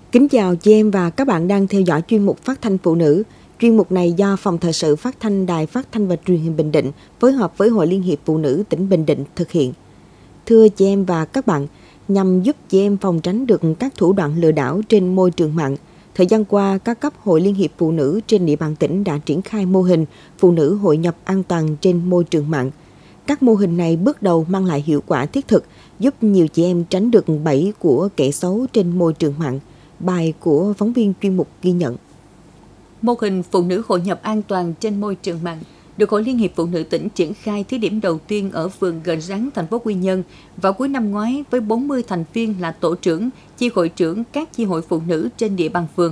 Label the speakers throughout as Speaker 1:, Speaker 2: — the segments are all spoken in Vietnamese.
Speaker 1: Kính chào chị em và các bạn đang theo dõi chuyên mục Phát thanh Phụ nữ. Chuyên mục này do Phòng Thời sự Phát thanh Đài Phát thanh và Truyền hình Bình Định phối hợp với Hội Liên hiệp Phụ nữ tỉnh Bình Định thực hiện. Thưa chị em và các bạn, nhằm giúp chị em phòng tránh được các thủ đoạn lừa đảo trên môi trường mạng, thời gian qua, các cấp Hội Liên hiệp Phụ nữ trên địa bàn tỉnh đã triển khai mô hình Phụ nữ hội nhập an toàn trên môi trường mạng. Các mô hình này bước đầu mang lại hiệu quả thiết thực, giúp nhiều chị em tránh được bẫy của kẻ xấu trên môi trường mạng. Bài của phóng viên chuyên mục ghi nhận.
Speaker 2: Mô hình Phụ nữ hội nhập an toàn trên môi trường mạng được Hội Liên hiệp Phụ nữ tỉnh triển khai thí điểm đầu tiên ở phường Gành Ráng, thành phố Quy Nhơn vào cuối năm ngoái với 40 thành viên là tổ trưởng, chi hội trưởng các chi hội phụ nữ trên địa bàn phường.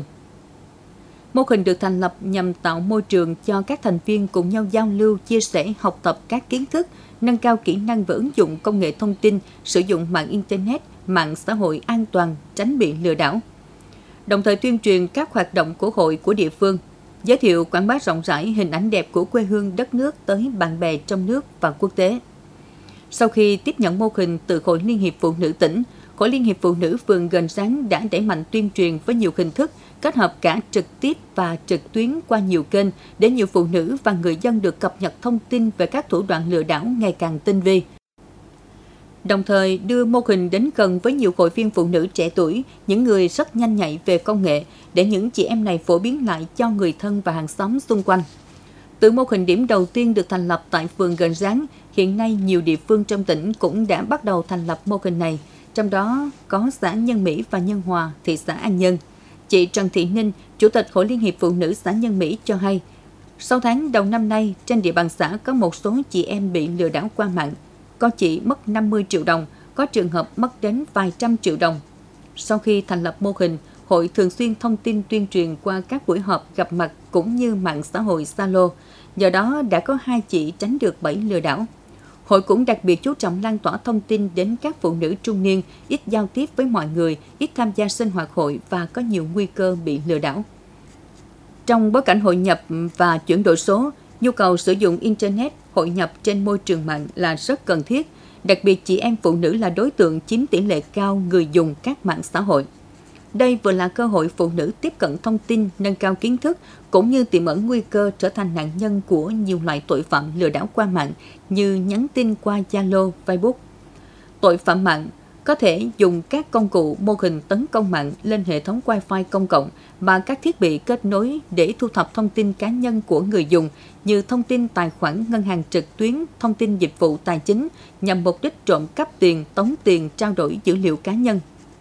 Speaker 2: Mô hình được thành lập nhằm tạo môi trường cho các thành viên cùng nhau giao lưu, chia sẻ, học tập các kiến thức, nâng cao kỹ năng và ứng dụng công nghệ thông tin, sử dụng mạng Internet, mạng xã hội an toàn, tránh bị lừa đảo. Đồng thời tuyên truyền các hoạt động của hội của địa phương, giới thiệu quảng bá rộng rãi hình ảnh đẹp của quê hương đất nước tới bạn bè trong nước và quốc tế. Sau khi tiếp nhận mô hình từ Hội Liên hiệp Phụ nữ tỉnh, Hội Liên hiệp Phụ nữ phường Gành Ráng đã đẩy mạnh tuyên truyền với nhiều hình thức, kết hợp cả trực tiếp và trực tuyến qua nhiều kênh để nhiều phụ nữ và người dân được cập nhật thông tin về các thủ đoạn lừa đảo ngày càng tinh vi. Đồng thời đưa mô hình đến gần với nhiều hội viên phụ nữ trẻ tuổi, những người rất nhanh nhạy về công nghệ, để những chị em này phổ biến lại cho người thân và hàng xóm xung quanh. Từ mô hình điểm đầu tiên được thành lập tại phường Gành Ráng, hiện nay nhiều địa phương trong tỉnh cũng đã bắt đầu thành lập mô hình này, trong đó có xã Nhân Mỹ và Nhân Hòa, thị xã An Nhơn. Chị Trần Thị Ninh, Chủ tịch Hội Liên hiệp Phụ nữ xã Nhân Mỹ cho hay, 6 tháng đầu năm nay, trên địa bàn xã có một số chị em bị lừa đảo qua mạng. Có chị mất 50 triệu đồng, có trường hợp mất đến vài trăm triệu đồng. Sau khi thành lập mô hình, hội thường xuyên thông tin tuyên truyền qua các buổi họp gặp mặt cũng như mạng xã hội Zalo. Do đó đã có 2 chị tránh được bẫy lừa đảo. Hội cũng đặc biệt chú trọng lan tỏa thông tin đến các phụ nữ trung niên, ít giao tiếp với mọi người, ít tham gia sinh hoạt hội và có nhiều nguy cơ bị lừa đảo. Trong bối cảnh hội nhập và chuyển đổi số, nhu cầu sử dụng Internet, hội nhập trên môi trường mạng là rất cần thiết, đặc biệt chị em phụ nữ là đối tượng chiếm tỷ lệ cao người dùng các mạng xã hội. Đây vừa là cơ hội phụ nữ tiếp cận thông tin, nâng cao kiến thức, cũng như tiềm ẩn nguy cơ trở thành nạn nhân của nhiều loại tội phạm lừa đảo qua mạng như nhắn tin qua Zalo, Facebook. Tội phạm mạng có thể dùng các công cụ mô hình tấn công mạng lên hệ thống Wi-Fi công cộng và các thiết bị kết nối để thu thập thông tin cá nhân của người dùng như thông tin tài khoản ngân hàng trực tuyến, thông tin dịch vụ tài chính nhằm mục đích trộm cắp tiền, tống tiền, trao đổi dữ liệu cá nhân.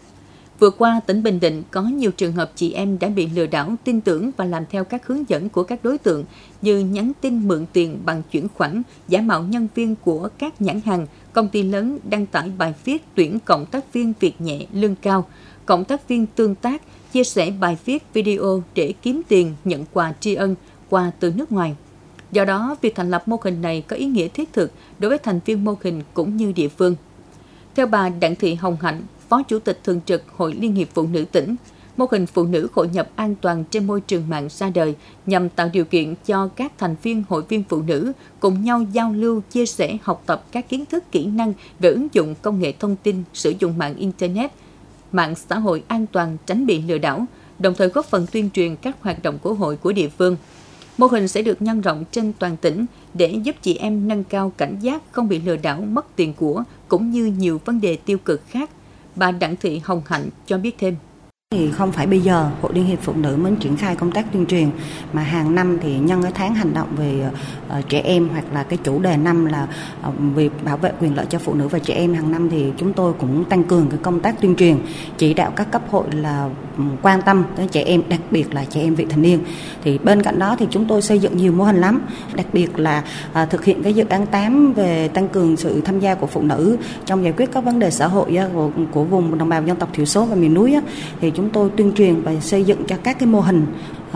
Speaker 2: Vừa qua, tỉnh Bình Định có nhiều trường hợp chị em đã bị lừa đảo tin tưởng và làm theo các hướng dẫn của các đối tượng như nhắn tin mượn tiền bằng chuyển khoản, giả mạo nhân viên của các nhãn hàng, công ty lớn đăng tải bài viết tuyển cộng tác viên việc nhẹ, lương cao, cộng tác viên tương tác, chia sẻ bài viết video để kiếm tiền, nhận quà tri ân, quà từ nước ngoài. Do đó, việc thành lập mô hình này có ý nghĩa thiết thực đối với thành viên mô hình cũng như địa phương. Theo bà Đặng Thị Hồng Hạnh, Phó Chủ tịch Thường trực Hội Liên hiệp Phụ nữ tỉnh, mô hình Phụ nữ hội nhập an toàn trên môi trường mạng ra đời nhằm tạo điều kiện cho các thành viên hội viên phụ nữ cùng nhau giao lưu, chia sẻ, học tập các kiến thức, kỹ năng về ứng dụng công nghệ thông tin, sử dụng mạng Internet, mạng xã hội an toàn, tránh bị lừa đảo, đồng thời góp phần tuyên truyền các hoạt động của hội của địa phương. Mô hình sẽ được nhân rộng trên toàn tỉnh để giúp chị em nâng cao cảnh giác, không bị lừa đảo, mất tiền của, cũng như nhiều vấn đề tiêu cực khác. Bà Đặng Thị Hồng Hạnh cho biết thêm.
Speaker 3: Thì không phải bây giờ Hội Liên hiệp Phụ nữ mới triển khai công tác tuyên truyền, mà hàng năm thì nhân cái tháng hành động về trẻ em, hoặc là cái chủ đề năm là về bảo vệ quyền lợi cho phụ nữ và trẻ em, hàng năm thì chúng tôi cũng tăng cường cái công tác tuyên truyền, chỉ đạo các cấp hội là quan tâm tới trẻ em, đặc biệt là trẻ em vị thành niên. Thì bên cạnh đó thì chúng tôi xây dựng nhiều mô hình lắm, đặc biệt là thực hiện cái dự án 8 về tăng cường sự tham gia của phụ nữ trong giải quyết các vấn đề xã hội của vùng đồng bào dân tộc thiểu số và miền núi. Thì chúng tôi tuyên truyền và xây dựng cho các cái mô hình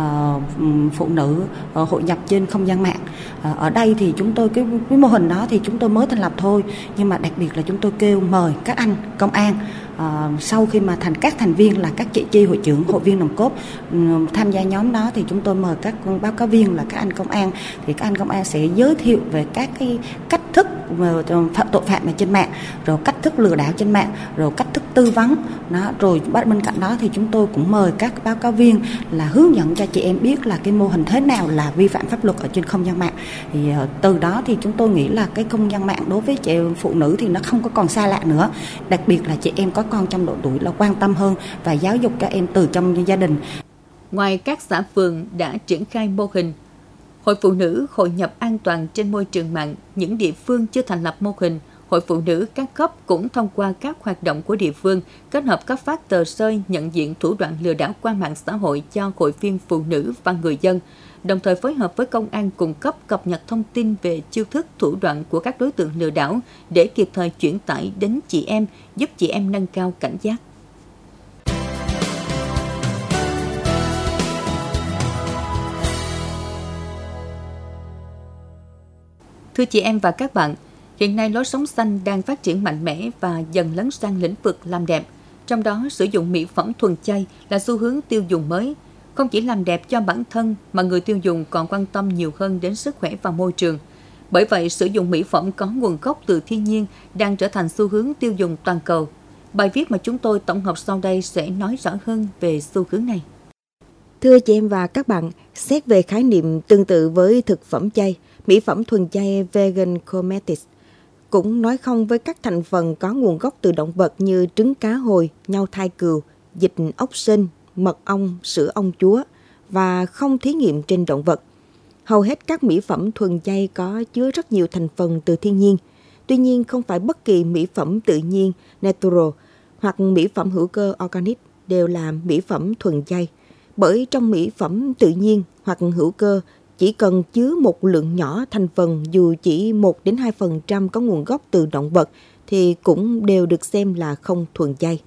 Speaker 3: phụ nữ hội nhập trên không gian mạng. Ở đây thì chúng tôi cái mô hình đó thì chúng tôi mới thành lập thôi, nhưng mà đặc biệt là chúng tôi kêu mời các anh công an sau khi mà các thành viên là các chị chi hội trưởng, hội viên nòng cốt tham gia nhóm đó, thì chúng tôi mời các báo cáo viên là các anh công an, thì các anh công an sẽ giới thiệu về các cái cách thức tội phạm ở trên mạng, rồi cách thức lừa đảo trên mạng, rồi cách thức tư vấn. Đó, rồi bên cạnh đó thì chúng tôi cũng mời các báo cáo viên là hướng dẫn cho chị em biết là cái mô hình thế nào là vi phạm pháp luật ở trên không gian mạng. Thì từ đó thì chúng tôi nghĩ là cái không gian mạng đối với chị em phụ nữ thì nó không có còn xa lạ nữa. Đặc biệt là chị em có con trong độ tuổi là quan tâm hơn và giáo dục các em từ trong gia đình.
Speaker 2: Ngoài các xã phường đã triển khai mô hình Hội Phụ Nữ hội nhập an toàn trên môi trường mạng, những địa phương chưa thành lập mô hình Hội Phụ Nữ các cấp cũng thông qua các hoạt động của địa phương, kết hợp cấp phát tờ rơi nhận diện thủ đoạn lừa đảo qua mạng xã hội cho hội viên phụ nữ và người dân, đồng thời phối hợp với công an cung cấp cập nhật thông tin về chiêu thức thủ đoạn của các đối tượng lừa đảo để kịp thời chuyển tải đến chị em, giúp chị em nâng cao cảnh giác. Thưa chị em và các bạn, hiện nay lối sống xanh đang phát triển mạnh mẽ và dần lấn sang lĩnh vực làm đẹp. Trong đó, sử dụng mỹ phẩm thuần chay là xu hướng tiêu dùng mới. Không chỉ làm đẹp cho bản thân mà người tiêu dùng còn quan tâm nhiều hơn đến sức khỏe và môi trường. Bởi vậy, sử dụng mỹ phẩm có nguồn gốc từ thiên nhiên đang trở thành xu hướng tiêu dùng toàn cầu. Bài viết mà chúng tôi tổng hợp sau đây sẽ nói rõ hơn về xu hướng này.
Speaker 1: Thưa chị em và các bạn, xét về khái niệm tương tự với thực phẩm chay, mỹ phẩm thuần chay Vegan Cosmetics cũng nói không với các thành phần có nguồn gốc từ động vật như trứng cá hồi, nhau thai cừu, dịch ốc sên, mật ong, sữa ong chúa và không thí nghiệm trên động vật. Hầu hết các mỹ phẩm thuần chay có chứa rất nhiều thành phần từ thiên nhiên. Tuy nhiên, không phải bất kỳ mỹ phẩm tự nhiên natural hoặc mỹ phẩm hữu cơ organic đều là mỹ phẩm thuần chay. Bởi trong mỹ phẩm tự nhiên hoặc hữu cơ chỉ cần chứa một lượng nhỏ thành phần dù chỉ 1-2% có nguồn gốc từ động vật thì cũng đều được xem là không thuần chay.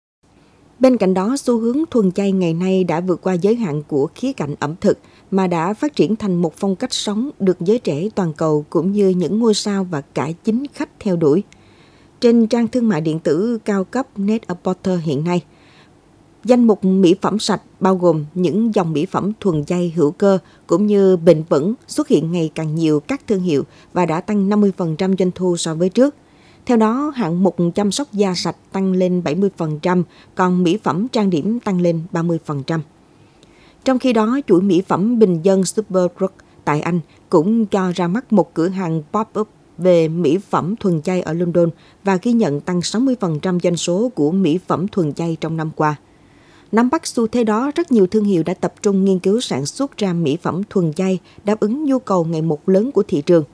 Speaker 1: Bên cạnh đó, xu hướng thuần chay ngày nay đã vượt qua giới hạn của khía cạnh ẩm thực mà đã phát triển thành một phong cách sống được giới trẻ toàn cầu cũng như những ngôi sao và cả chính khách theo đuổi. Trên trang thương mại điện tử cao cấp Net-a-Porter hiện nay, danh mục mỹ phẩm sạch bao gồm những dòng mỹ phẩm thuần chay hữu cơ cũng như bền vững xuất hiện ngày càng nhiều các thương hiệu và đã tăng 50% doanh thu so với trước. Theo đó, hạng mục chăm sóc da sạch tăng lên 70%, còn mỹ phẩm trang điểm tăng lên 30%. Trong khi đó, chuỗi mỹ phẩm bình dân Superdrug tại Anh cũng cho ra mắt một cửa hàng pop-up về mỹ phẩm thuần chay ở London và ghi nhận tăng 60% doanh số của mỹ phẩm thuần chay trong năm qua. Nắm bắt xu thế đó, rất nhiều thương hiệu đã tập trung nghiên cứu sản xuất ra mỹ phẩm thuần chay đáp ứng nhu cầu ngày một lớn của thị trường.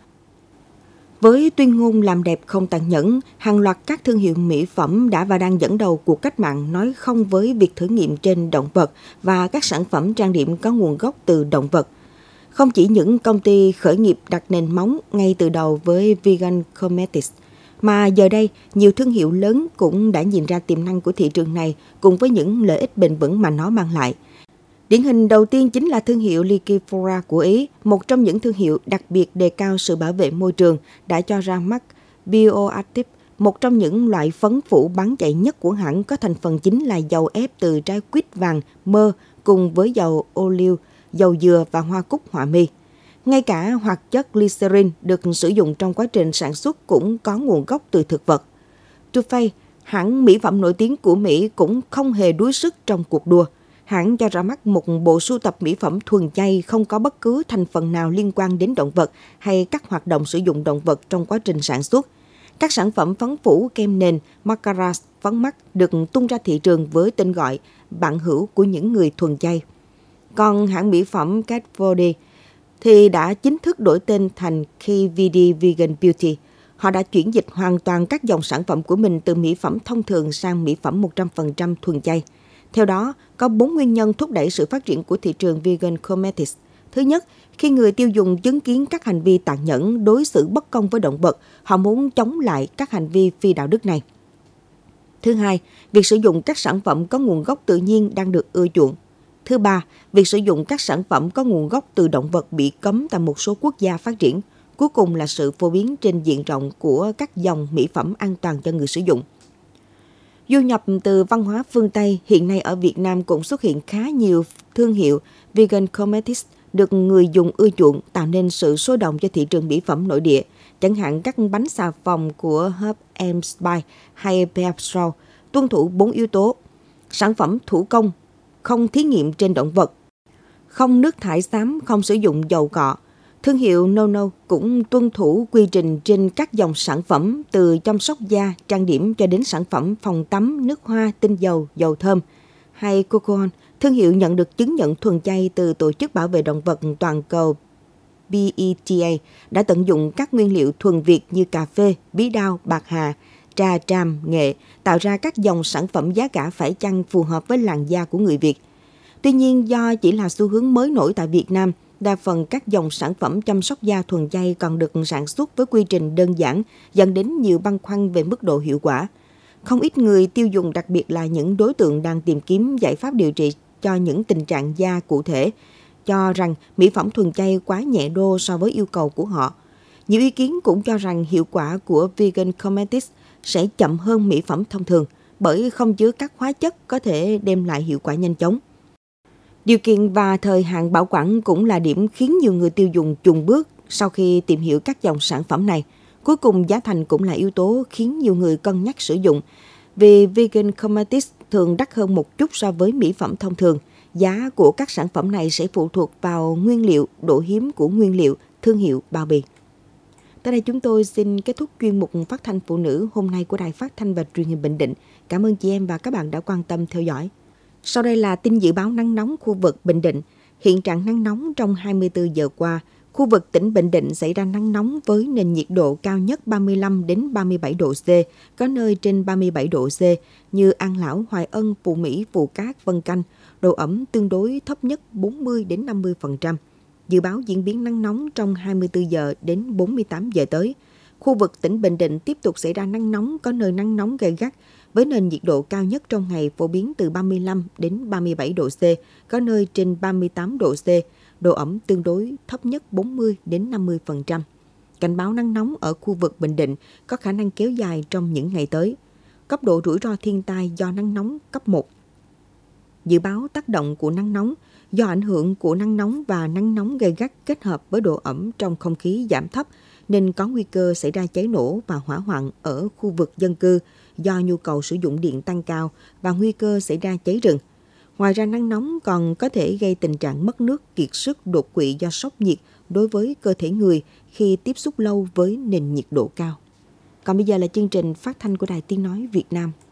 Speaker 1: Với tuyên ngôn làm đẹp không tàn nhẫn, hàng loạt các thương hiệu mỹ phẩm đã và đang dẫn đầu cuộc cách mạng nói không với việc thử nghiệm trên động vật và các sản phẩm trang điểm có nguồn gốc từ động vật. Không chỉ những công ty khởi nghiệp đặt nền móng ngay từ đầu với Vegan Cosmetics, mà giờ đây nhiều thương hiệu lớn cũng đã nhìn ra tiềm năng của thị trường này cùng với những lợi ích bền vững mà nó mang lại. Điển hình đầu tiên chính là thương hiệu Liquifora của Ý, một trong những thương hiệu đặc biệt đề cao sự bảo vệ môi trường, đã cho ra mắt Bioactive, một trong những loại phấn phủ bán chạy nhất của hãng có thành phần chính là dầu ép từ trái quýt vàng, mơ cùng với dầu ô liu, dầu dừa và hoa cúc họa mi. Ngay cả hoạt chất glycerin được sử dụng trong quá trình sản xuất cũng có nguồn gốc từ thực vật. Too Faced, hãng mỹ phẩm nổi tiếng của Mỹ cũng không hề đuối sức trong cuộc đua. Hãng cho ra mắt một bộ sưu tập mỹ phẩm thuần chay không có bất cứ thành phần nào liên quan đến động vật hay các hoạt động sử dụng động vật trong quá trình sản xuất. Các sản phẩm phấn phủ, kem nền, mascara, phấn mắt được tung ra thị trường với tên gọi bạn hữu của những người thuần chay. Còn hãng mỹ phẩm Kat Von D thì đã chính thức đổi tên thành KVD Vegan Beauty. Họ đã chuyển dịch hoàn toàn các dòng sản phẩm của mình từ mỹ phẩm thông thường sang mỹ phẩm 100% thuần chay. Theo đó, có 4 nguyên nhân thúc đẩy sự phát triển của thị trường Vegan Cosmetics. Thứ nhất, khi người tiêu dùng chứng kiến các hành vi tàn nhẫn, đối xử bất công với động vật, họ muốn chống lại các hành vi phi đạo đức này. Thứ hai, việc sử dụng các sản phẩm có nguồn gốc tự nhiên đang được ưa chuộng. Thứ ba, việc sử dụng các sản phẩm có nguồn gốc từ động vật bị cấm tại một số quốc gia phát triển. Cuối cùng là sự phổ biến trên diện rộng của các dòng mỹ phẩm an toàn cho người sử dụng. Du nhập từ văn hóa phương Tây, hiện nay ở Việt Nam cũng xuất hiện khá nhiều thương hiệu Vegan Cosmetics được người dùng ưa chuộng, tạo nên sự sôi động cho thị trường mỹ phẩm nội địa. chẳng hạn các bánh xà phòng của Herb & Spice hay Pepso tuân thủ 4 yếu tố: sản phẩm thủ công, không thí nghiệm trên động vật, không nước thải xám, không sử dụng dầu cọ. Thương hiệu No cũng tuân thủ quy trình trên các dòng sản phẩm từ chăm sóc da, trang điểm cho đến sản phẩm phòng tắm, nước hoa, tinh dầu, dầu thơm. Hay Cocoon, thương hiệu nhận được chứng nhận thuần chay từ Tổ chức Bảo vệ Động vật Toàn cầu PETA, đã tận dụng các nguyên liệu thuần Việt như cà phê, bí đao, bạc hà, trà tràm, nghệ, tạo ra các dòng sản phẩm giá cả phải chăng phù hợp với làn da của người Việt. Tuy nhiên, do chỉ là xu hướng mới nổi tại Việt Nam, đa phần các dòng sản phẩm chăm sóc da thuần chay còn được sản xuất với quy trình đơn giản, dẫn đến nhiều băn khoăn về mức độ hiệu quả. Không ít người tiêu dùng, đặc biệt là những đối tượng đang tìm kiếm giải pháp điều trị cho những tình trạng da cụ thể, cho rằng mỹ phẩm thuần chay quá nhẹ đô so với yêu cầu của họ. Nhiều ý kiến cũng cho rằng hiệu quả của Vegan Cosmetics sẽ chậm hơn mỹ phẩm thông thường bởi không chứa các hóa chất có thể đem lại hiệu quả nhanh chóng. Điều kiện và thời hạn bảo quản cũng là điểm khiến nhiều người tiêu dùng chùn bước sau khi tìm hiểu các dòng sản phẩm này. Cuối cùng, giá thành cũng là yếu tố khiến nhiều người cân nhắc sử dụng. Vì Vegan Cosmetics thường đắt hơn một chút so với mỹ phẩm thông thường, giá của các sản phẩm này sẽ phụ thuộc vào nguyên liệu, độ hiếm của nguyên liệu, thương hiệu, bao bì. Tới đây chúng tôi xin kết thúc chuyên mục Phát thanh Phụ nữ hôm nay của Đài Phát thanh và Truyền hình Bình Định. Cảm ơn chị em và các bạn đã quan tâm theo dõi. Sau đây là tin dự báo nắng nóng khu vực Bình Định. Hiện trạng nắng nóng trong 24 giờ qua, khu vực tỉnh Bình Định xảy ra nắng nóng với nền nhiệt độ cao nhất 35 đến 37 độ C, có nơi trên 37 độ C như An Lão, Hoài Ân, Phú Mỹ, Phù Cát, Vân Canh. Độ ẩm tương đối thấp nhất 40 đến 50%. Dự báo diễn biến nắng nóng trong 24 giờ đến 48 giờ tới. Khu vực tỉnh Bình Định tiếp tục xảy ra nắng nóng, có nơi nắng nóng gay gắt, với nền nhiệt độ cao nhất trong ngày phổ biến từ 35 đến 37 độ C, có nơi trên 38 độ C, độ ẩm tương đối thấp nhất 40 đến 50%. Cảnh báo nắng nóng ở khu vực Bình Định có khả năng kéo dài trong những ngày tới. Cấp độ rủi ro thiên tai do nắng nóng cấp 1. Dự báo tác động của nắng nóng do ảnh hưởng của nắng nóng và nắng nóng gay gắt kết hợp với độ ẩm trong không khí giảm thấp nên có nguy cơ xảy ra cháy nổ và hỏa hoạn ở khu vực dân cư do nhu cầu sử dụng điện tăng cao và nguy cơ xảy ra cháy rừng. Ngoài ra, nắng nóng còn có thể gây tình trạng mất nước, kiệt sức, đột quỵ do sốc nhiệt đối với cơ thể người khi tiếp xúc lâu với nền nhiệt độ cao. Còn bây giờ là chương trình phát thanh của Đài Tiếng Nói Việt Nam.